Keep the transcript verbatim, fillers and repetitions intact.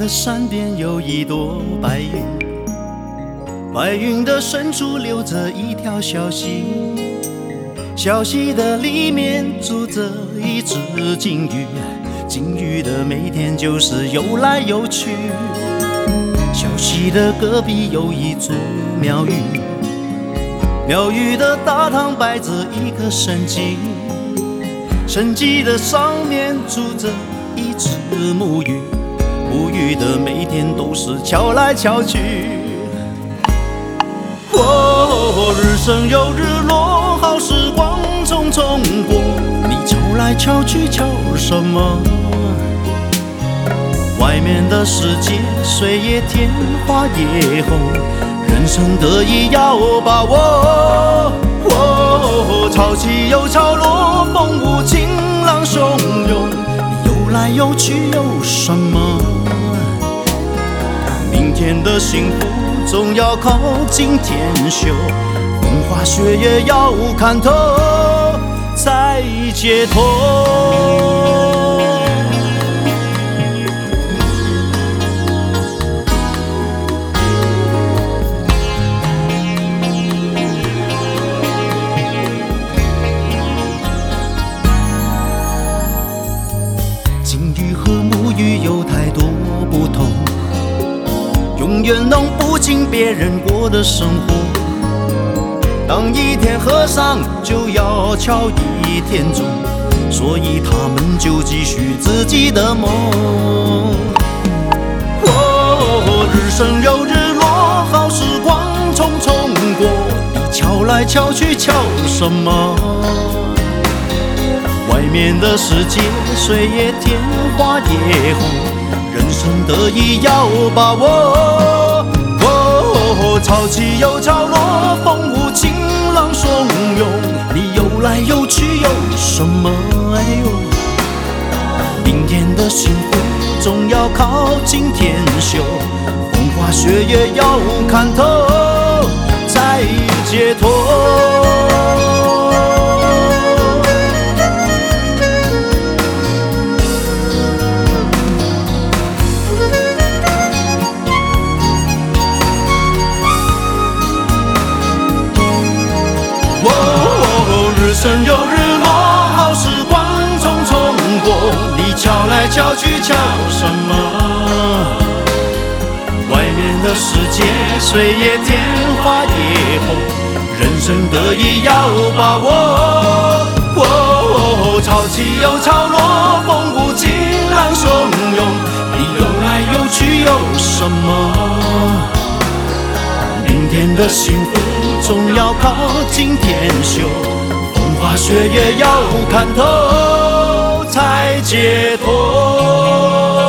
的山边有一朵白云，白云的深处流着一条小溪，小溪的里面住着一只金鱼，金鱼的每天就是游来游去。小溪的隔壁有一座庙宇，庙宇的大堂摆着一颗神迹，神迹的上面住着一只木鱼，木鱼的每天都是敲来敲去。哦，日升又日落，好时光匆匆过，你敲来敲去敲什么？外面的世界水也甜花也红，人生得意要把握。哦，潮起又潮落，风舞晴朗汹涌，你游来游去有什么？明天的幸福总要靠今天修，风花雪月要看透才解脱。有太多不同，永远弄不清别人过的生活。当一天和尚就要敲一天钟，所以他们就继续自己的梦。哦，日升又日落，好时光匆匆过，你敲来敲去敲什么？外面的世界水也甜花也红，人生得意要把握。哦，潮起又潮落，风舞晴朗汹涌，你游来游去有什么？哎呦，明天的幸福总要靠今天修，风花雪月要看透才解脱。日升又日落，好时光匆匆过，你敲来敲去敲什么？外面的世界水也甜花也红，人生得意要把握。哦，潮起又潮落，风舞晴朗汹涌，你游来游去有什么？明天的幸福总要靠今天修，风花雪月要看透才解脱。